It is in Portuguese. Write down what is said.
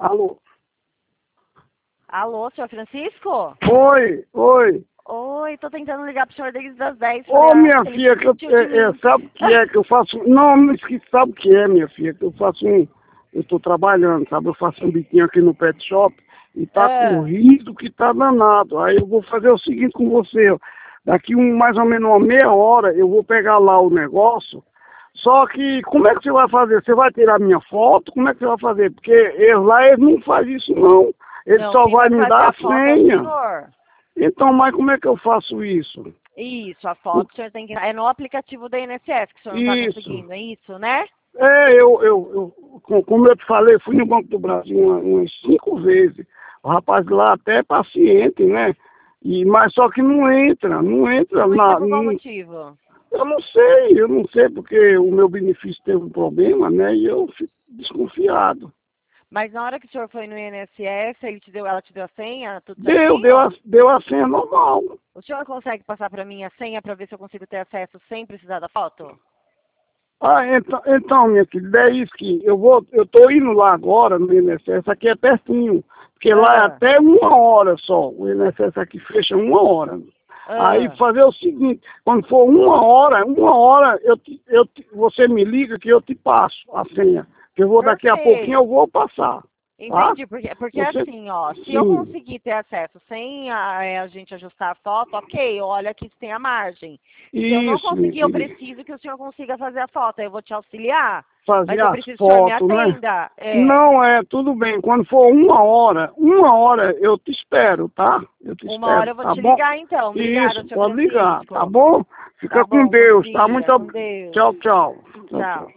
Alô? Alô, senhor Francisco? Oi, oi. Oi, tô tentando ligar pro senhor desde as 10. Ô, minha filha, sabe o que é que eu faço? Não, não esqueci, sabe o que é, minha filha? Que eu faço eu tô trabalhando, sabe? Eu faço um biquinho aqui no pet shop e tá corrido que tá danado. Aí eu vou fazer o seguinte com você, ó. Daqui mais ou menos uma meia hora eu vou pegar lá o negócio. Só que, como é que você vai fazer? Você vai tirar minha foto? Como é que você vai fazer? Porque eles não fazem isso, não. Ele Não, só quem vai vai me fazer dar a a foto é o senha. senhor. Então, mas como é que eu faço isso? Isso, a foto o senhor tem que... É no aplicativo da INSS que o senhor não tá Isso. conseguindo, é isso, né? Como eu te falei, fui no Banco do Brasil umas 5 vezes. O rapaz lá até é paciente, né? Mas só que não entra Não entra por qual motivo? Eu não sei porque o meu benefício teve um problema, né? E eu fico desconfiado. Mas na hora que o senhor foi no INSS, ela te deu a senha? Tudo certinho? Deu a senha normal. O senhor consegue passar para mim a senha para ver se eu consigo ter acesso sem precisar da foto? Ah, então, minha querida, é isso que eu tô indo lá agora no INSS, aqui é pertinho, porque lá é até 1 hora só, o INSS aqui fecha 1 hora. Aí fazer o seguinte, quando for 1 hora, você me liga que eu te passo a senha, que eu vou daqui a pouquinho eu vou passar. Entendi, Tá? porque assim, ó, se eu conseguir ter acesso sem a gente ajustar a foto, ok, olha que tem a margem. Se eu não conseguir, eu preciso que o senhor consiga fazer a foto, aí eu vou te auxiliar. Fazer mas eu preciso que o senhor me atenda. Né? Não, tudo bem. Quando for 1 hora eu te espero, tá? Eu te espero. 1 hora eu vou te ligar então. Obrigada, Isso, senhor pode ligar, Francisco. tá bom? Fica Tá com bom, Deus, bom tá? dia, Muito com Deus. Tchau, tchau. Tchau.